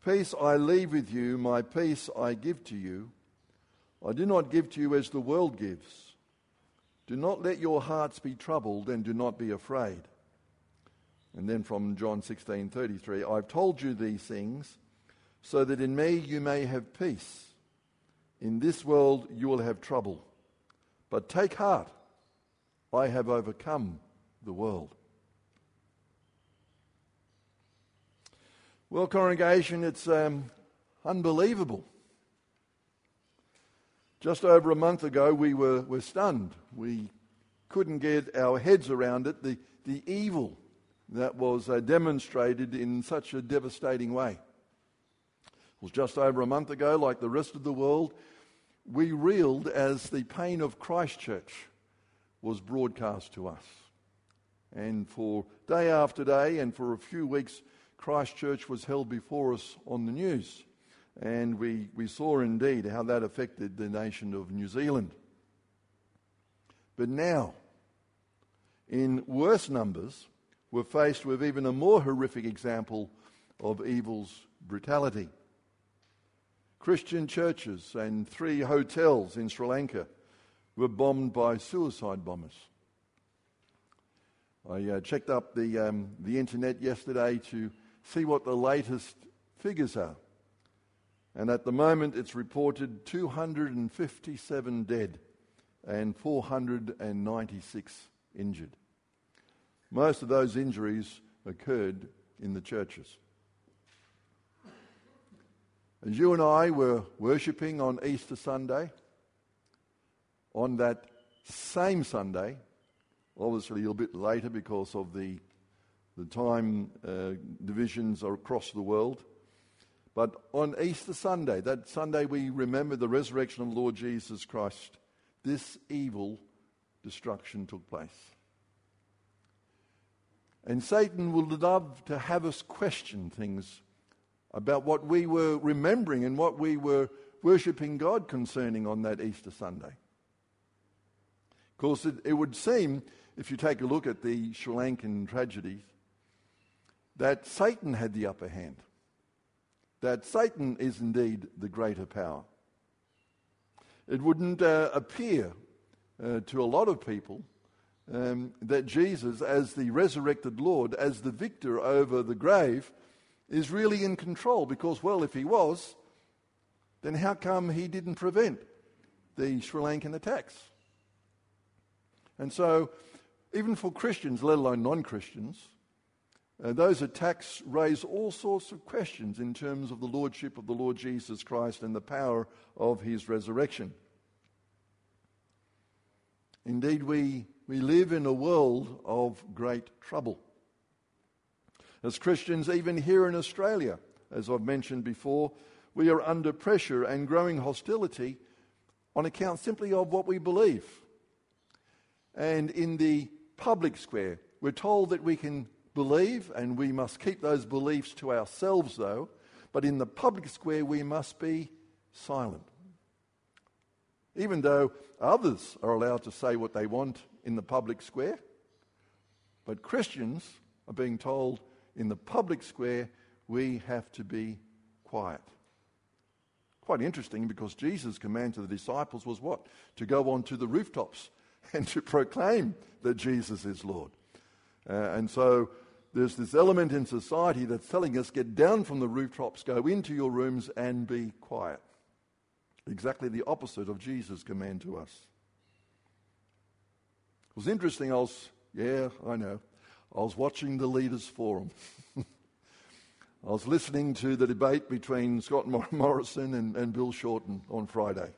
Peace I leave with you, my peace I give to you. I do not give to you as the world gives. Do not let your hearts be troubled and do not be afraid. And then from John 16:33, I've told you these things so that in me you may have peace. In this world you will have trouble. But take heart, I have overcome the world. Well, congregation, it's unbelievable. Just over a month ago, we were stunned. We couldn't get our heads around it, the evil that was demonstrated in such a devastating way. It was just over a month ago, like the rest of the world, we reeled as the pain of Christchurch was broadcast to us. And for day after day and for a few weeks, Christchurch was held before us on the news. And we saw indeed how that affected the nation of New Zealand. But now, in worse numbers, we're faced with even a more horrific example of evil's brutality. Christian churches and 3 hotels in Sri Lanka were bombed by suicide bombers. I checked up the internet yesterday to see what the latest figures are. And at the moment it's reported 257 dead and 496 injured. Most of those injuries occurred in the churches. As you and I were worshipping on Easter Sunday, on that same Sunday, obviously a little bit later because of the time divisions are across the world, but on Easter Sunday, that Sunday we remember the resurrection of the Lord Jesus Christ, this evil destruction took place. And Satan would love to have us question things about what we were remembering and what we were worshipping God concerning on that Easter Sunday. Of course, it would seem, if you take a look at the Sri Lankan tragedies, that Satan had the upper hand. That Satan is indeed the greater power. It wouldn't appear to a lot of people that Jesus, as the resurrected Lord, as the victor over the grave, is really in control. Because, well, if he was, then how come he didn't prevent the Sri Lankan attacks? And so, even for Christians, let alone non-Christians, those attacks raise all sorts of questions in terms of the lordship of the Lord Jesus Christ and the power of his resurrection. Indeed, we live in a world of great trouble. As Christians, even here in Australia, as I've mentioned before, we are under pressure and growing hostility on account simply of what we believe. And in the public square, we're told that we can believe, and we must keep those beliefs to ourselves though, but in the public square we must be silent. Even though others are allowed to say what they want in the public square, but Christians are being told in the public square we have to be quiet. Quite interesting, because Jesus' command to the disciples was what? To go onto the rooftops and to proclaim that Jesus is Lord. And so there's this element in society that's telling us, get down from the rooftops, go into your rooms and be quiet. Exactly the opposite of Jesus' command to us. It was interesting, I was watching the Leaders' Forum. I was listening to the debate between Scott Morrison and Bill Shorten on Friday.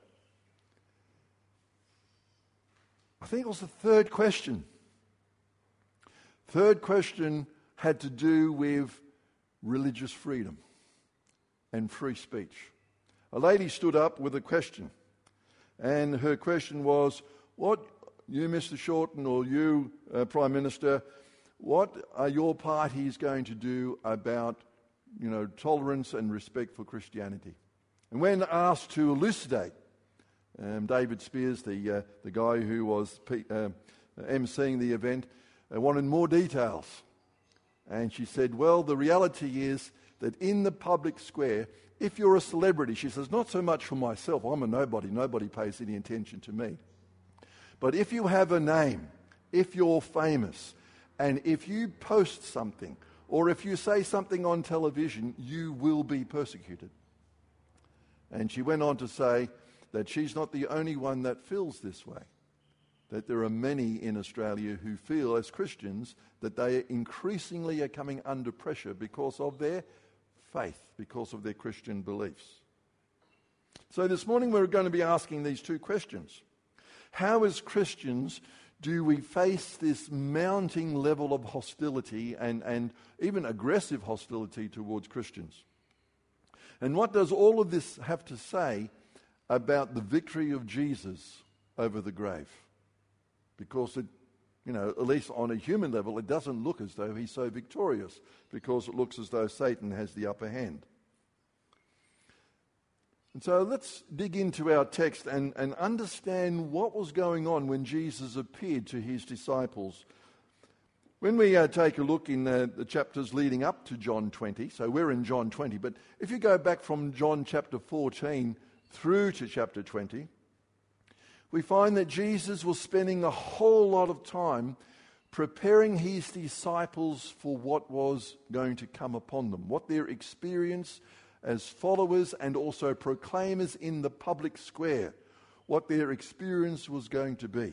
I think it was the third question. Third question had to do with religious freedom and free speech. A lady stood up with a question, and her question was, what, you Mr. Shorten, or you Prime Minister, what are your parties going to do about, tolerance and respect for Christianity? And when asked to elucidate, David Spears, the guy who was emceeing the event, wanted more details. And she said, well, the reality is that in the public square, if you're a celebrity, she says, not so much for myself, I'm a nobody pays any attention to me. But if you have a name, if you're famous, and if you post something, or if you say something on television, you will be persecuted. And she went on to say that she's not the only one that feels this way, that there are many in Australia who feel as Christians that they increasingly are coming under pressure because of their faith, because of their Christian beliefs. So this morning we're going to be asking these two questions. How, as Christians, do we face this mounting level of hostility and even aggressive hostility towards Christians? And what does all of this have to say about the victory of Jesus over the grave? Because it, at least on a human level, it doesn't look as though he's so victorious, because it looks as though Satan has the upper hand. And so let's dig into our text and understand what was going on when Jesus appeared to his disciples. When we take a look in the chapters leading up to John 20, so we're in John 20, but if you go back from John chapter 14 through to chapter 20, we find that Jesus was spending a whole lot of time preparing his disciples for what was going to come upon them, what their experience as followers and also proclaimers in the public square, what their experience was going to be.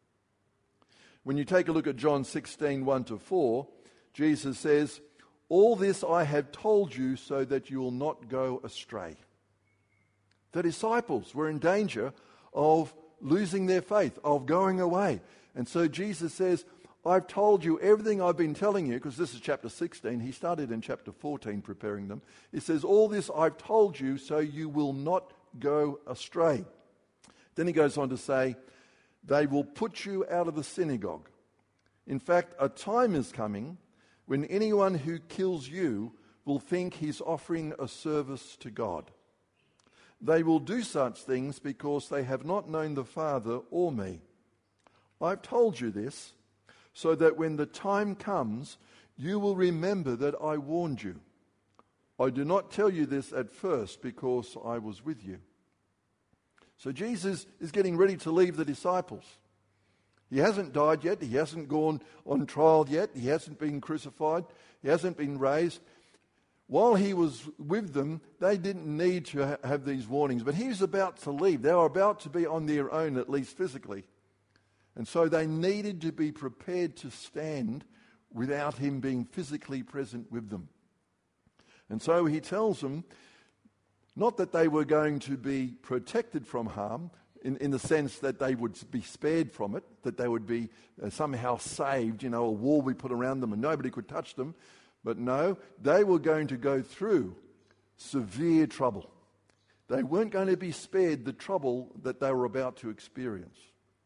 When you take a look at John 16, 1-4, Jesus says, "All this I have told you so that you will not go astray." The disciples were in danger of losing their faith, of going away. And so Jesus says, I've told you everything I've been telling you, because this is chapter 16. He started in chapter 14 preparing them. He says, all this I've told you so you will not go astray. Then he goes on to say, they will put you out of the synagogue. In fact, a time is coming when anyone who kills you will think he's offering a service to God. They will do such things because they have not known the Father or me. I've told you this so that when the time comes, you will remember that I warned you. I do not tell you this at first because I was with you. So Jesus is getting ready to leave the disciples. He hasn't died yet. He hasn't gone on trial yet. He hasn't been crucified. He hasn't been raised. While he was with them, they didn't need to have these warnings. But he was about to leave. They were about to be on their own, at least physically. And so they needed to be prepared to stand without him being physically present with them. And so he tells them, not that they were going to be protected from harm, in the sense that they would be spared from it, that they would be somehow saved, a wall we put around them and nobody could touch them. But no, they were going to go through severe trouble. They weren't going to be spared the trouble that they were about to experience.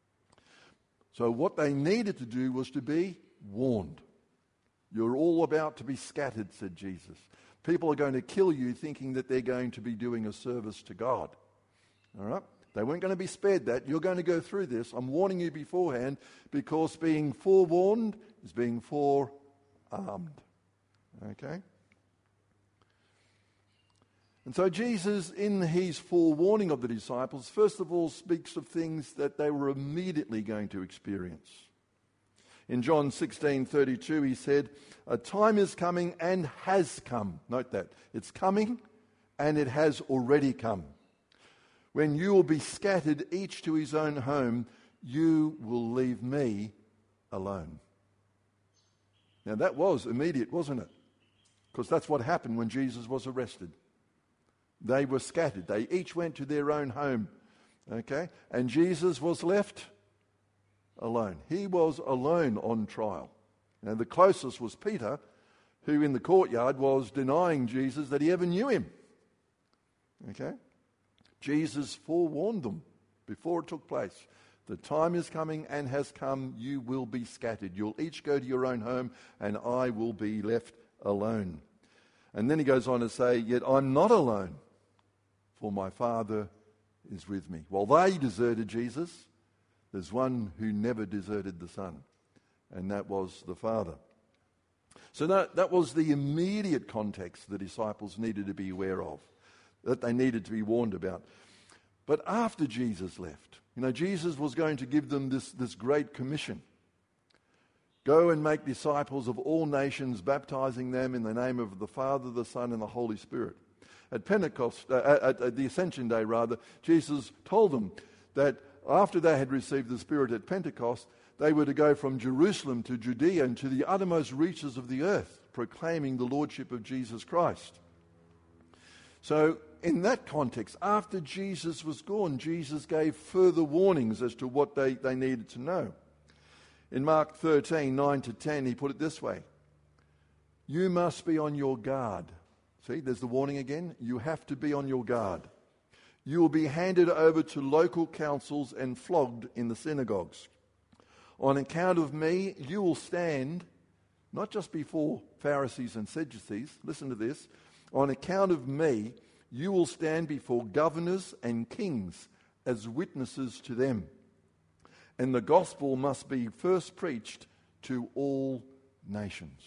So what they needed to do was to be warned. You're all about to be scattered, said Jesus. People are going to kill you thinking that they're going to be doing a service to God. All right? They weren't going to be spared that. You're going to go through this. I'm warning you beforehand, because being forewarned is being forearmed. Okay? And so Jesus, in his forewarning of the disciples, first of all speaks of things that they were immediately going to experience. In John 16:32, he said, a time is coming and has come. Note that. It's coming and it has already come. When you will be scattered, each to his own home, you will leave me alone. Now that was immediate, wasn't it? Because that's what happened when Jesus was arrested. They were scattered. They each went to their own home. Okay? And Jesus was left alone. He was alone on trial. Now the closest was Peter, who in the courtyard was denying Jesus that he ever knew him. Okay? Jesus forewarned them before it took place. The time is coming and has come, you will be scattered. You'll each go to your own home and I will be left alone. And then he goes on to say, yet I'm not alone, for my Father is with me. While they deserted Jesus, there's one who never deserted the Son, and that was the Father. So that was the immediate context the disciples needed to be aware of, that they needed to be warned about. But after Jesus left, Jesus was going to give them this great commission. Go and make disciples of all nations, baptizing them in the name of the Father, the Son, and the Holy Spirit. At Pentecost, at the Ascension Day rather, Jesus told them that after they had received the Spirit at Pentecost, they were to go from Jerusalem to Judea and to the uttermost reaches of the earth, proclaiming the Lordship of Jesus Christ. So in that context, after Jesus was gone, Jesus gave further warnings as to what they needed to know. In Mark 13, 9-10, he put it this way: you must be on your guard. See, there's the warning again. You have to be on your guard. You will be handed over to local councils and flogged in the synagogues. On account of me, you will stand, not just before Pharisees and Sadducees, listen to this, on account of me, you will stand before governors and kings as witnesses to them. And the gospel must be first preached to all nations.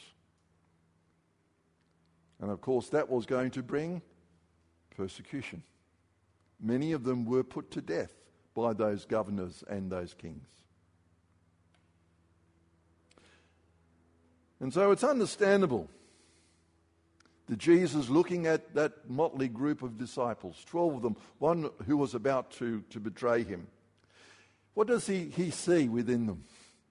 And of course, that was going to bring persecution. Many of them were put to death by those governors and those kings. And so it's understandable that Jesus, looking at that motley group of disciples, 12 of them, one who was about to betray him, what does he see within them?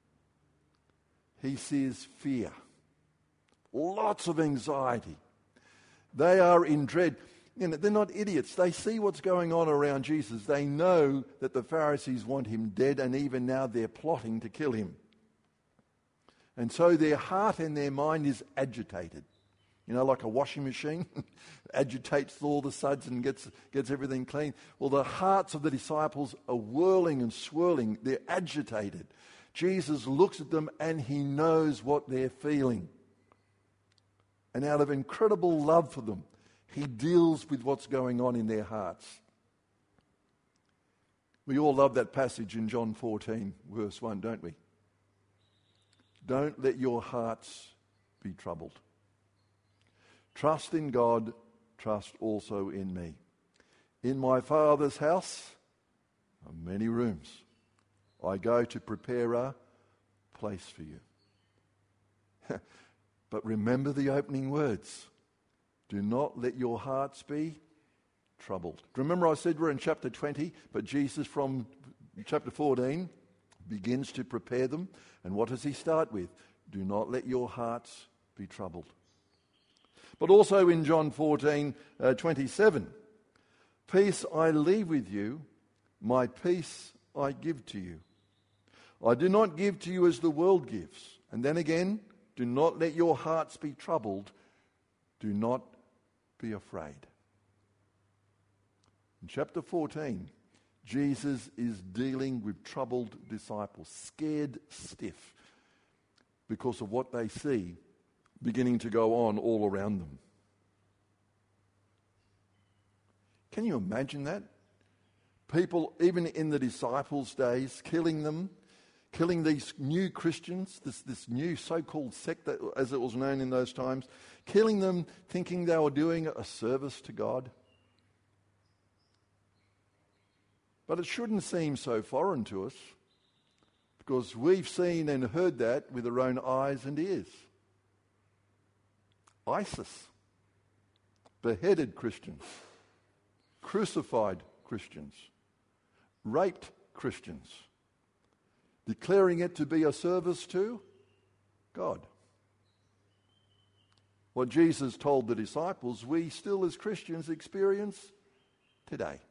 He sees fear, lots of anxiety. They are in dread. They're not idiots. They see what's going on around Jesus. They know that the Pharisees want him dead, and even now they're plotting to kill him. And so their heart and their mind is agitated. Like a washing machine, agitates all the suds and gets everything clean. Well, the hearts of the disciples are whirling and swirling. They're agitated. Jesus looks at them and he knows what they're feeling. And out of incredible love for them, he deals with what's going on in their hearts. We all love that passage in John 14, verse 1, don't we? Don't let your hearts be troubled. Trust in God, trust also in me. In my Father's house are many rooms. I go to prepare a place for you. But remember the opening words. Do not let your hearts be troubled. Remember I said we're in chapter 20, but Jesus from chapter 14 begins to prepare them. And what does he start with? Do not let your hearts be troubled. But also in John 14, 27, peace I leave with you, my peace I give to you. I do not give to you as the world gives. And then again, do not let your hearts be troubled. Do not be afraid. In chapter 14, Jesus is dealing with troubled disciples, scared stiff because of what they see beginning to go on all around them. Can you imagine that? People, even in the disciples' days, killing them, killing these new Christians, this new so-called sect, that, as it was known in those times, killing them thinking they were doing a service to God. But it shouldn't seem so foreign to us, because we've seen and heard that with our own eyes and ears. ISIS beheaded Christians, crucified Christians, raped Christians, declaring it to be a service to God. What Jesus told the disciples, we still as Christians experience today.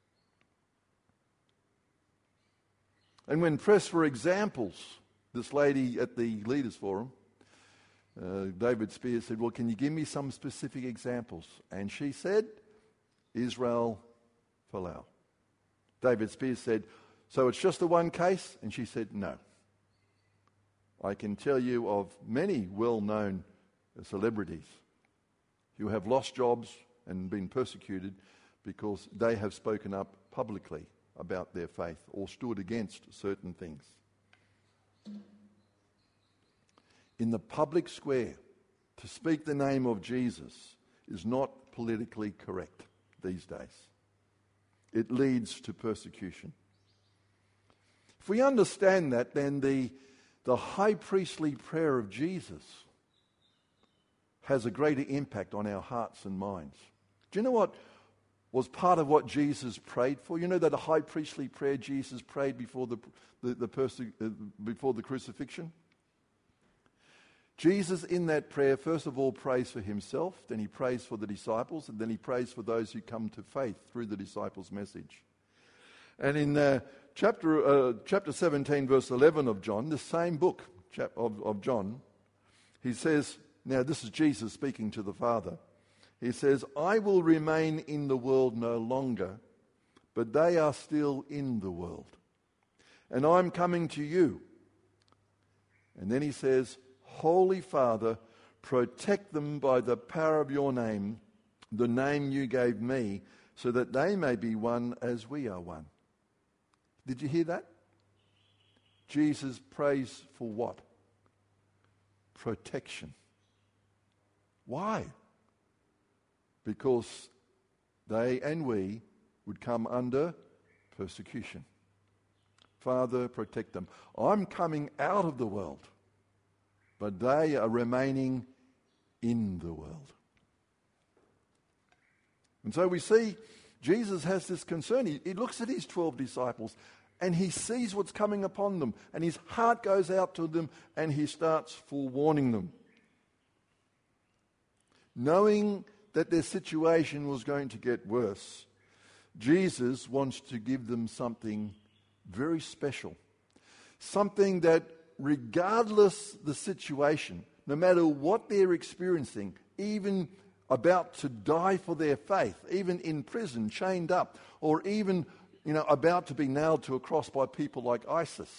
And when pressed for examples, this lady at the Leaders Forum, David Spears, said, well, can you give me some specific examples? And she said, Israel Folau. David Spears said, so it's just the one case? And she said, no. I can tell you of many well-known celebrities who have lost jobs and been persecuted because they have spoken up publicly about their faith or stood against certain things. In the public square, to speak the name of Jesus is not politically correct these days. It leads to persecution. If we understand that, then the high priestly prayer of Jesus has a greater impact on our hearts and minds. Do you know what was part of what Jesus prayed for? You know that a high priestly prayer Jesus prayed before the crucifixion? Jesus in that prayer first of all prays for himself, then he prays for the disciples, and then he prays for those who come to faith through the disciples' message. And in chapter 17, verse 11 of John, the same book of John, he says, now this is Jesus speaking to the Father. He says, I will remain in the world no longer, but they are still in the world. And I'm coming to you. And then he says, Holy Father, protect them by the power of your name, the name you gave me, so that they may be one as we are one. Did you hear that? Jesus prays for what? Protection. Why? Because they and we would come under persecution. Father, protect them. I'm coming out of the world, but they are remaining in the world. And so we see Jesus has this concern. He looks at his 12 disciples and he sees what's coming upon them, and his heart goes out to them and he starts forewarning them. Knowing that their situation was going to get worse, Jesus wants to give them something very special. Something that, regardless the situation, no matter what they're experiencing, even about to die for their faith, even in prison, chained up, or even, about to be nailed to a cross by people like ISIS.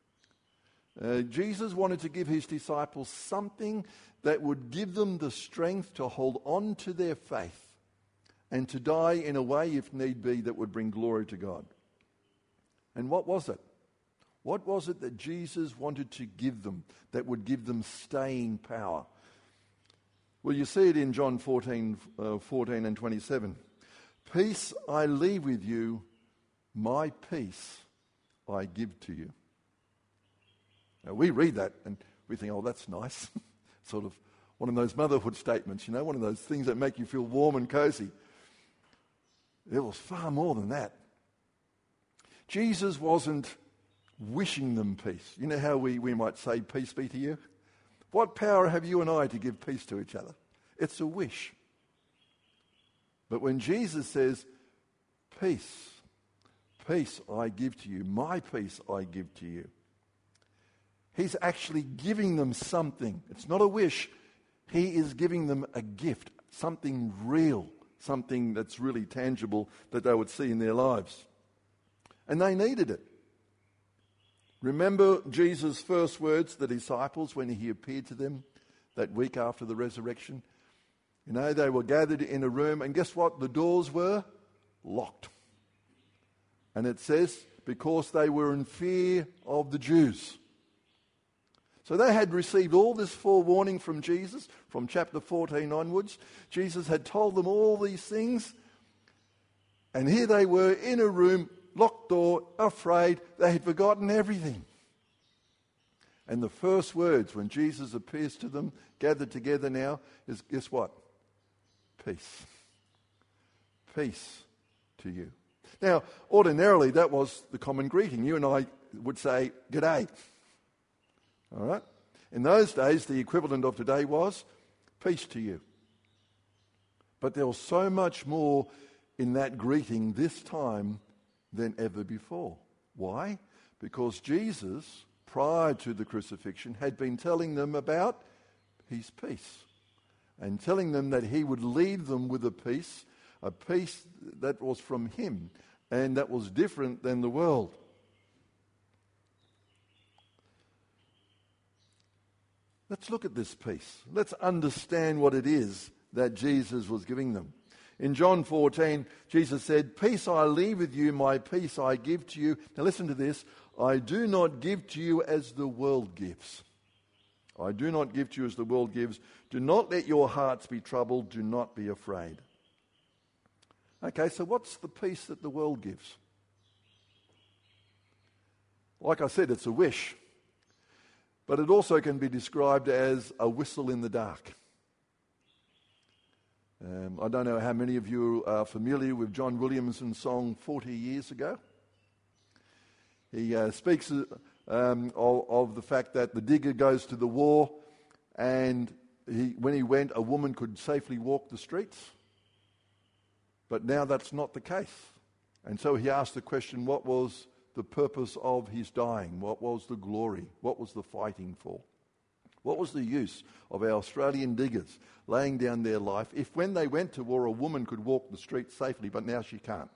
Jesus wanted to give his disciples something that would give them the strength to hold on to their faith and to die in a way, if need be, that would bring glory to God. And what was it? What was it that Jesus wanted to give them that would give them staying power? Well, you see it in John 14 and 27. Peace I leave with you, my peace I give to you. Now, we read that and we think, oh, that's nice. Sort of one of those motherhood statements, one of those things that make you feel warm and cozy. It was far more than that. Jesus wasn't wishing them peace. You know how we might say, peace be to you? What power have you and I to give peace to each other? It's a wish. But when Jesus says, peace I give to you, my peace I give to you, he's actually giving them something. It's not a wish. He is giving them a gift, something real, something that's really tangible that they would see in their lives. And they needed it. Remember Jesus' first words to the disciples when he appeared to them that week after the resurrection? They were gathered in a room, and guess what? The doors were locked. And it says, because they were in fear of the Jews. So they had received all this forewarning from Jesus from chapter 14 onwards. Jesus had told them all these things. And here they were in a room, locked door, afraid. They had forgotten everything. And the first words when Jesus appears to them, gathered together now, is guess what? Peace. Peace to you. Now, ordinarily that was the common greeting. You and I would say, g'day. All right? In those days, the equivalent of today was, peace to you. But there was so much more in that greeting this time than ever before. Why? Because Jesus, prior to the crucifixion, had been telling them about his peace and telling them that he would leave them with a peace that was from him and that was different than the world. Let's look at this peace. Let's understand what it is that Jesus was giving them. In John 14, Jesus said, peace I leave with you, my peace I give to you. Now listen to this. I do not give to you as the world gives. I do not give to you as the world gives. Do not let your hearts be troubled. Do not be afraid. Okay, so what's the peace that the world gives? Like I said, it's a wish. But it also can be described as a whistle in the dark. I don't know how many of you are familiar with John Williamson's song 40 Years Ago. He speaks of the fact that the digger goes to the war, and when he went, a woman could safely walk the streets. But now that's not the case. And so he asked the question, what was the purpose of his dying? What was the glory? What was the fighting for? What was the use of our Australian diggers laying down their life if when they went to war a woman could walk the streets safely, but now she can't?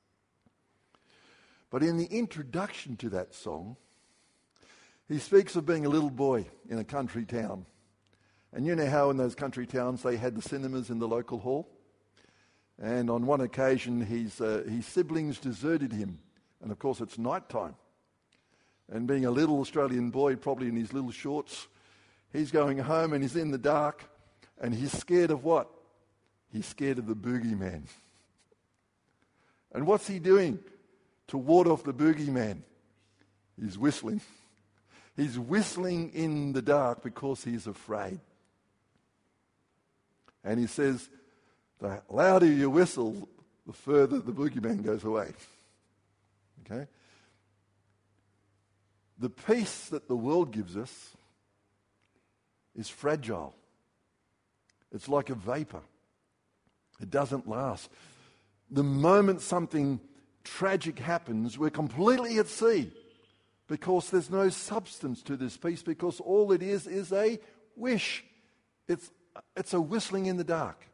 But in the introduction to that song, he speaks of being a little boy in a country town. And you know how in those country towns they had the cinemas in the local hall? And on one occasion his siblings deserted him. And of course it's night time. And being a little Australian boy, probably in his little shorts, he's going home and he's in the dark, and he's scared of what? He's scared of the boogeyman. And what's he doing to ward off the boogeyman? He's whistling. He's whistling in the dark because he's afraid. And he says, the louder you whistle, the further the boogeyman goes away. Okay? The peace that the world gives us is fragile. It's like a vapor. It doesn't last. The moment something tragic happens, we're completely at sea because there's no substance to this peace, because all it is a wish. It's a whistling in the dark.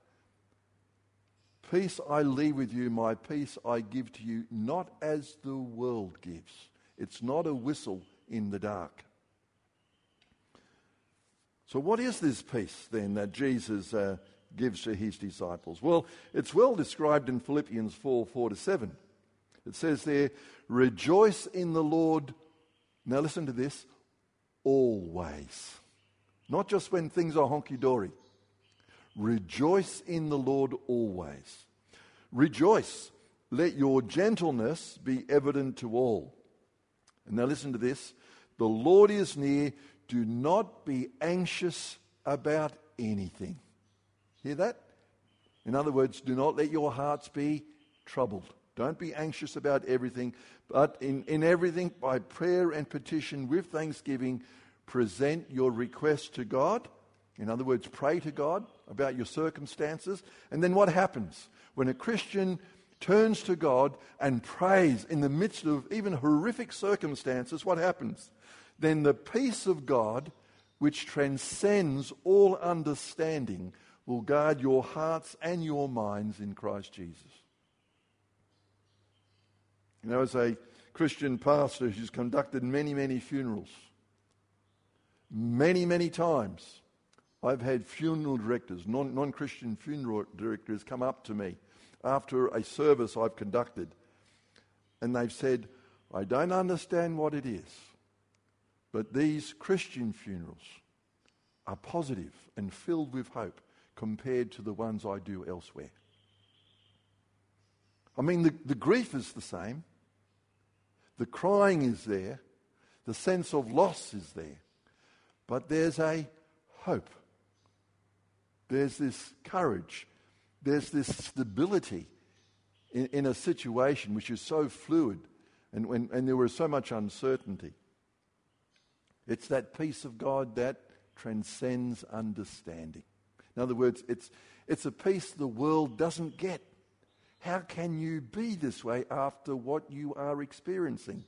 Peace I leave with you, my peace I give to you, not as the world gives. It's not a whistle in the dark. So what is this peace then that Jesus gives to his disciples? Well, it's well described in Philippians 4:4-7. It says there, rejoice in the Lord, now listen to this, always. Not just when things are honky-dory. Rejoice in the Lord always. Rejoice. Let your gentleness be evident to all. And now listen to this. The Lord is near. Do not be anxious about anything. Hear that? In other words, do not let your hearts be troubled. Don't be anxious about everything, but in everything, by prayer and petition with thanksgiving, present your requests to God. In other words, pray to God about your circumstances. And then what happens? When a Christian turns to God and prays in the midst of even horrific circumstances, what happens? Then the peace of God, which transcends all understanding, will guard your hearts and your minds in Christ Jesus. You know, as a Christian pastor who's conducted many, many funerals, many times, I've had funeral directors, non-Christian funeral directors come up to me after a service I've conducted, and they've said, I don't understand what it is, but these Christian funerals are positive and filled with hope compared to the ones I do elsewhere. I mean, the grief is the same. The crying is there. The sense of loss is there. But there's a hope. There's this courage. There's this stability in a situation which is so fluid and there was so much uncertainty. It's that peace of God that transcends understanding. In other words, it's a peace the world doesn't get. How can you be this way after what you are experiencing?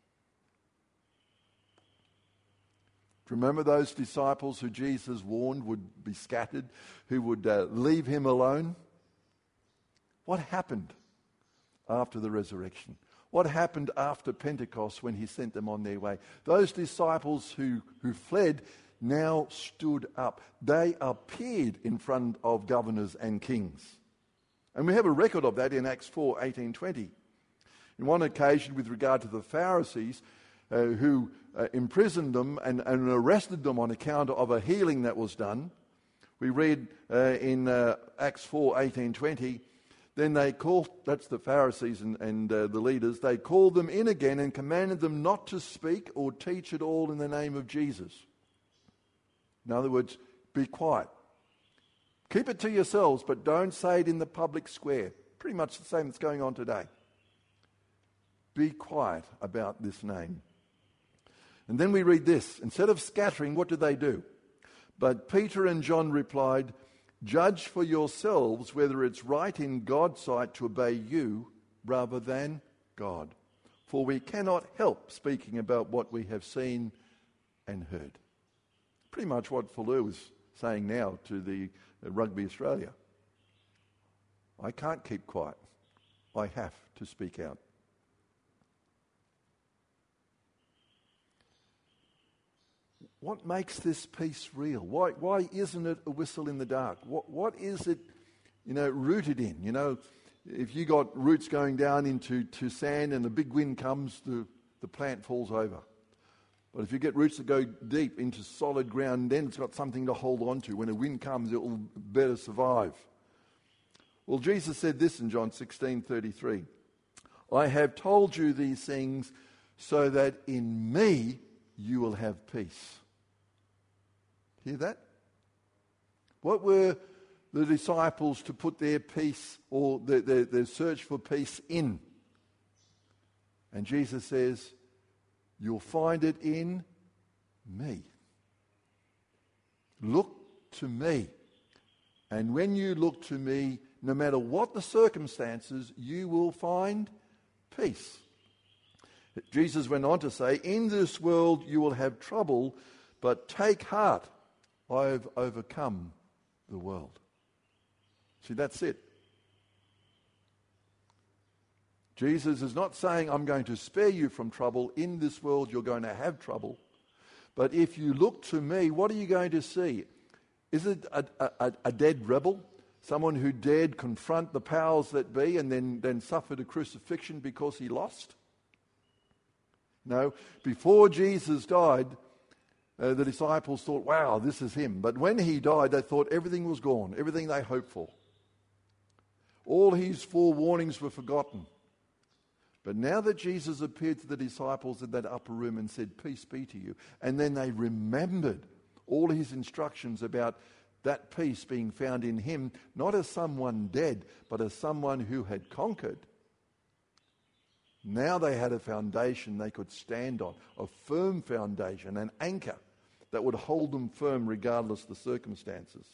Remember those disciples who Jesus warned would be scattered, who would leave him alone? What happened after the resurrection? What happened after Pentecost when he sent them on their way? Those disciples who fled now stood up. They appeared in front of governors and kings. And we have a record of that in Acts 4:18-20. In one occasion, with regard to the Pharisees, who imprisoned them and arrested them on account of a healing that was done. We read in Acts 4:18-20, then they called, that's the Pharisees and the leaders, they called them in again and commanded them not to speak or teach at all in the name of Jesus. In other words, be quiet. Keep it to yourselves, but don't say it in the public square. Pretty much the same that's going on today. Be quiet about this name. And then we read this. Instead of scattering, what did they do? But Peter and John replied, judge for yourselves whether it's right in God's sight to obey you rather than God. For we cannot help speaking about what we have seen and heard. Pretty much what Fallu is saying now to the Rugby Australia. I can't keep quiet. I have to speak out. What makes this peace real? Why isn't it a whistle in the dark? What is it, rooted in? If you got roots going down into sand and a big wind comes, the plant falls over. But if you get roots that go deep into solid ground, then it's got something to hold on to. When a wind comes, it will better survive. Well, Jesus said this in John 16:33. I have told you these things so that in me you will have peace. Hear that? What were the disciples to put their peace or their search for peace in? And Jesus says, you'll find it in me. Look to me. And when you look to me, no matter what the circumstances, you will find peace. Jesus went on to say, in this world you will have trouble, but take heart. I have overcome the world. See, that's it. Jesus is not saying, I'm going to spare you from trouble. In this world, you're going to have trouble. But if you look to me, what are you going to see? Is it a dead rebel? Someone who dared confront the powers that be and then suffered a crucifixion because he lost? No. Before Jesus died, the disciples thought, wow, this is him. But when he died, they thought everything was gone, everything they hoped for. All his forewarnings were forgotten. But now that Jesus appeared to the disciples in that upper room and said, peace be to you, and then they remembered all his instructions about that peace being found in him, not as someone dead, but as someone who had conquered. Now they had a foundation they could stand on, a firm foundation, an anchor that would hold them firm regardless of the circumstances.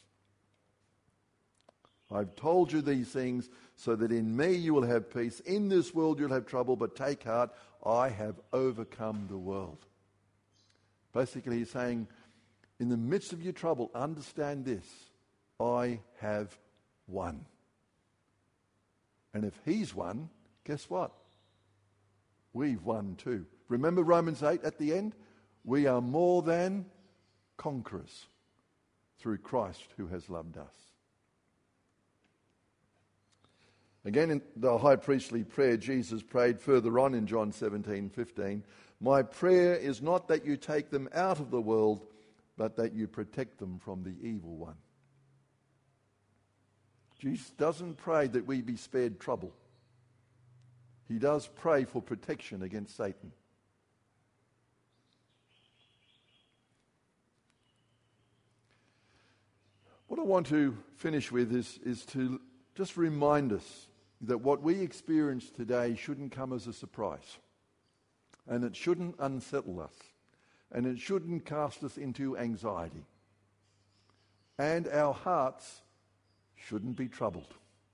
I've told you these things so that in me you will have peace. In this world you'll have trouble, but take heart, I have overcome the world. Basically he's saying, in the midst of your trouble, understand this, I have won. And if he's won, guess what? We've won too. Remember Romans 8 at the end? We are more than conquerors through Christ who has loved us. Again, in the high priestly prayer, Jesus prayed further on in John 17:15, my prayer is not that you take them out of the world, but that you protect them from the evil one. Jesus doesn't pray that we be spared trouble. He does pray for protection against Satan. What I want to finish with is to just remind us that what we experience today shouldn't come as a surprise. And it shouldn't unsettle us. And it shouldn't cast us into anxiety. And our hearts shouldn't be troubled.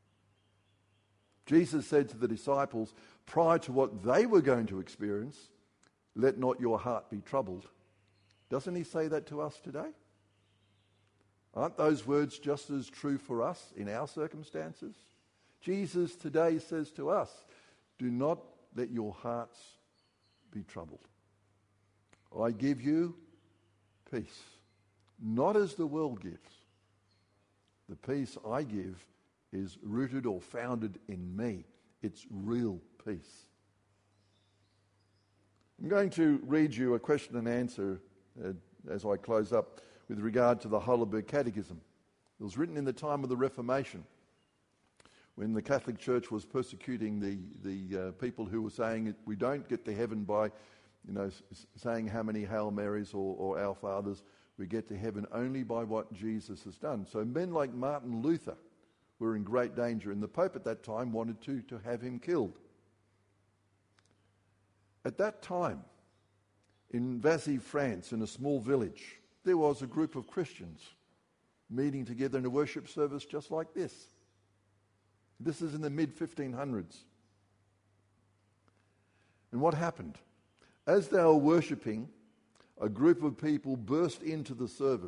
Jesus said to the disciples, prior to what they were going to experience, let not your heart be troubled. Doesn't he say that to us today? Aren't those words just as true for us in our circumstances? Jesus today says to us, do not let your hearts be troubled. I give you peace, not as the world gives. The peace I give is rooted or founded in me. It's real peace. I'm going to read you a question and answer as I close up with regard to the Heidelberg Catechism. It was written in the time of the Reformation, when the Catholic Church was persecuting the people who were saying we don't get to heaven by, saying how many Hail Marys or Our Fathers. We get to heaven only by what Jesus has done. So men like Martin Luther were in great danger, and the Pope at that time wanted to have him killed. At that time, in Vassy, France, in a small village, there was a group of Christians meeting together in a worship service just like this. This is in the mid-1500s. And what happened? As they were worshipping, a group of people burst into the service.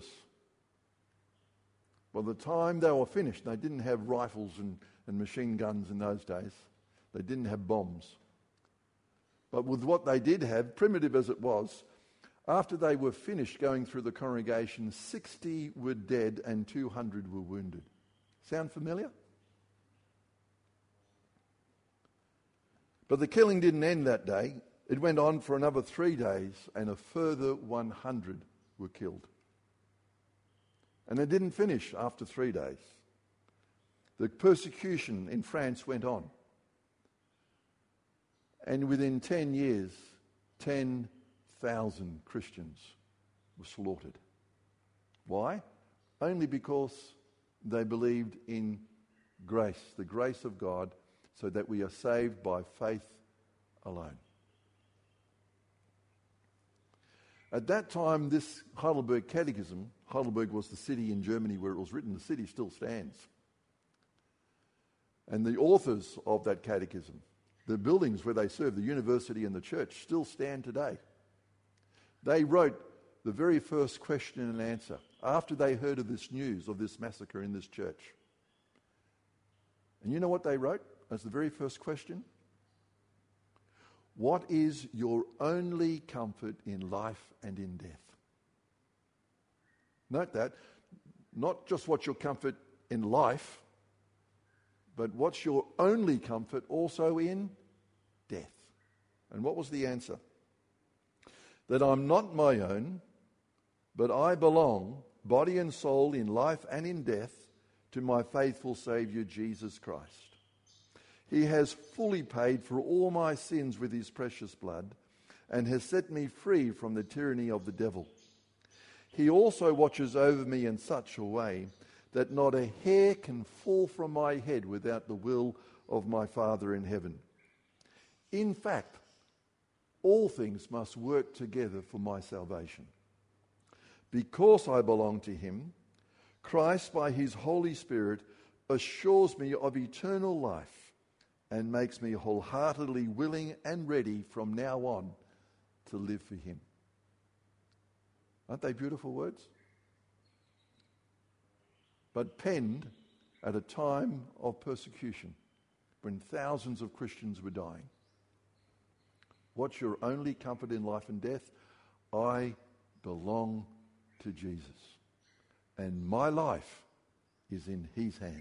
By the time they were finished, they didn't have rifles and machine guns in those days. They didn't have bombs. But with what they did have, primitive as it was, after they were finished going through the congregation, 60 were dead and 200 were wounded. Sound familiar? But the killing didn't end that day. It went on for another 3 days, and a further 100 were killed. And it didn't finish after 3 days. The persecution in France went on. And within 10 years, 10,000 Christians were slaughtered. Why? Only because they believed in grace, the grace of God, so that we are saved by faith alone. At that time, this Heidelberg Catechism, Heidelberg was the city in Germany where it was written. The city still stands. And the authors of that catechism, the buildings where they served, the university and the church, still stand today. They wrote the very first question and answer after they heard of this news of this massacre in this church. And you know what they wrote as the very first question? What is your only comfort in life and in death? Note that. Not just what's your comfort in life, but what's your only comfort also in death? And what was the answer? That I'm not my own, but I belong, body and soul, in life and in death, to my faithful Saviour, Jesus Christ. He has fully paid for all my sins with his precious blood and has set me free from the tyranny of the devil. He also watches over me in such a way that not a hair can fall from my head without the will of my Father in heaven. In fact, all things must work together for my salvation. Because I belong to him, Christ, by his Holy Spirit, assures me of eternal life and makes me wholeheartedly willing and ready from now on to live for him. Aren't they beautiful words? But penned at a time of persecution when thousands of Christians were dying. What's your only comfort in life and death? I belong to Jesus, and my life is in his hands.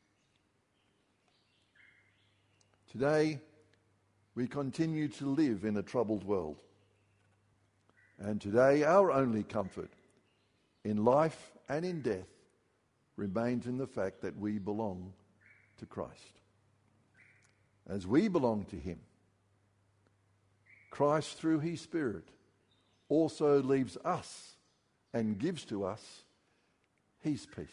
Today, we continue to live in a troubled world. And today, our only comfort in life and in death remains in the fact that we belong to Christ. As we belong to him, Christ, through his Spirit, also leaves us and gives to us his peace.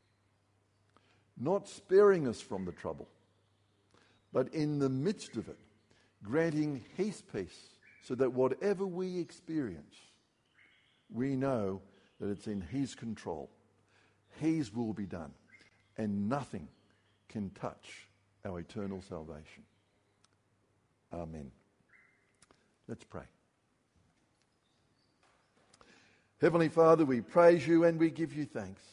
Not sparing us from the trouble, but in the midst of it, granting his peace so that whatever we experience, we know that it's in his control. His will be done, and nothing can touch our eternal salvation. Amen. Let's pray. Heavenly Father, we praise you and we give you thanks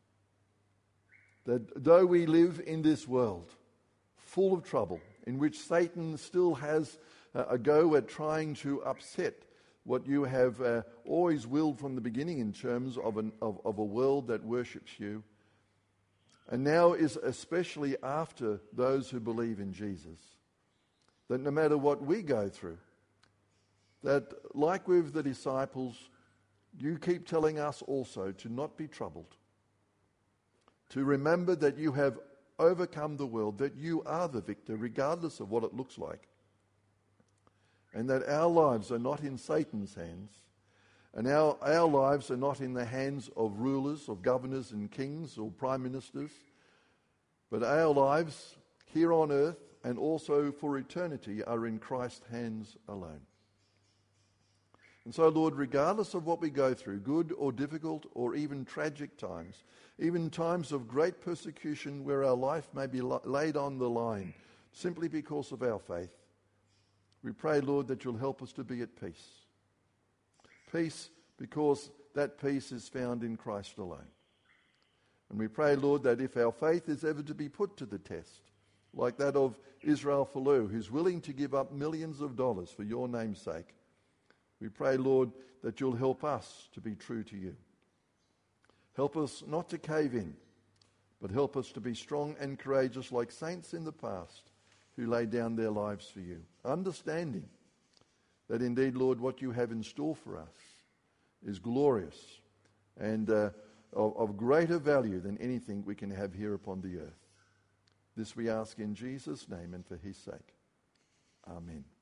that though we live in this world full of trouble, in which Satan still has a go at trying to upset what you have always willed from the beginning in terms of a world that worships you, and now is especially after those who believe in Jesus, that no matter what we go through, that, like with the disciples, you keep telling us also to not be troubled, to remember that you have overcome the world, that you are the victor, regardless of what it looks like, and that our lives are not in Satan's hands, and our lives are not in the hands of rulers, of governors and kings or prime ministers, but our lives here on earth and also for eternity are in Christ's hands alone. And so, Lord, regardless of what we go through, good or difficult or even tragic times, even times of great persecution where our life may be laid on the line simply because of our faith, we pray, Lord, that you'll help us to be at peace. Peace because that peace is found in Christ alone. And we pray, Lord, that if our faith is ever to be put to the test, like that of Israel Folau, who's willing to give up millions of dollars for your name's sake, we pray, Lord, that you'll help us to be true to you. Help us not to cave in, but help us to be strong and courageous like saints in the past who laid down their lives for you, understanding that indeed, Lord, what you have in store for us is glorious and of greater value than anything we can have here upon the earth. This we ask in Jesus' name and for his sake. Amen.